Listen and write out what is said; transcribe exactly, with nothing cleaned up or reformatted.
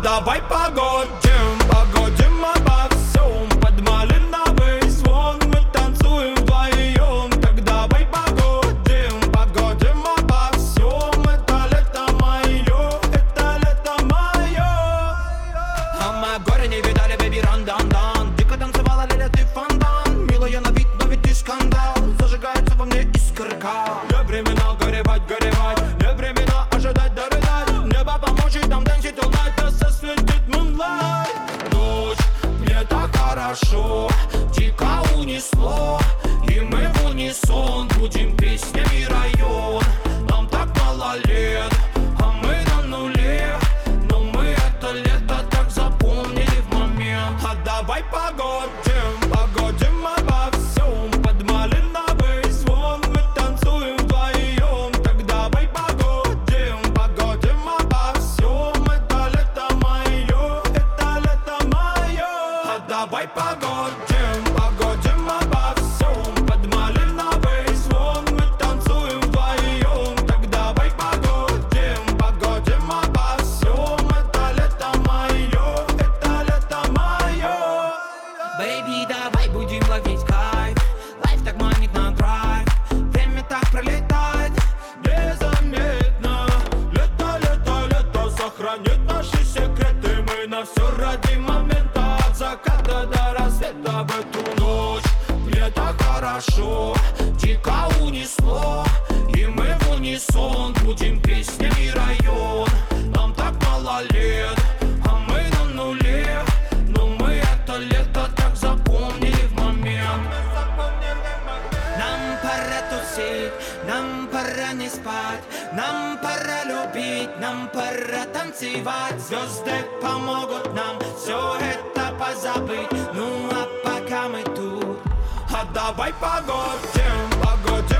давай погодим, погодим обо всем. Под малиновый звон мы танцуем вдвоем. Так давай погодим, погодим обо всем. Это лето мое, это лето мое. А мы горе не видали, бэби, ран-дан-дан. Дико танцевала, Лиля, ты фонтан. Милая на вид, но ведь ты скандал. Зажигается во мне искорка. Не времена горевать, горевать. Не времена ожидать, дорыдать. Небо поможет нам танцить all night. Да сосветит moonlight. Ночь, мне так хорошо. Дико унесло. И мы в унисон будем песнями район. Нам так мало лет, а мы на нуле. Но мы это лето так запомнили в момент. А давай погодим, погодим обо всем. Под малиновый звон мы танцуем вдвоем. Так давай погодим, погодим обо всем. Это лето мое, это лето мое. А давай погодим, погодим обо всем. Под малиновый звон мы танцуем вдвоем. Так давай погодим, погодим обо всем. Это лето мое, это лето мое. Бэйби, давай будем ловить кайф. Лайф так манит на драйв. Время так пролетает незаметно. Лето, лето, лето сохранит наши секреты. Мы на все ради момента. От заката до рассвета в эту ночь. Мне так хорошо, дико унесло. И мы в унисон будем песнями район. Нам так мало лет, а мы на нуле. Но мы это лето так запомнили в момент. Нам пора тусить, нам пора не спать. Нам пора любить, нам пора танцевать. Звезды помогут нам все это позабыть. Ну а пока мы тут, а давай погодим, погодим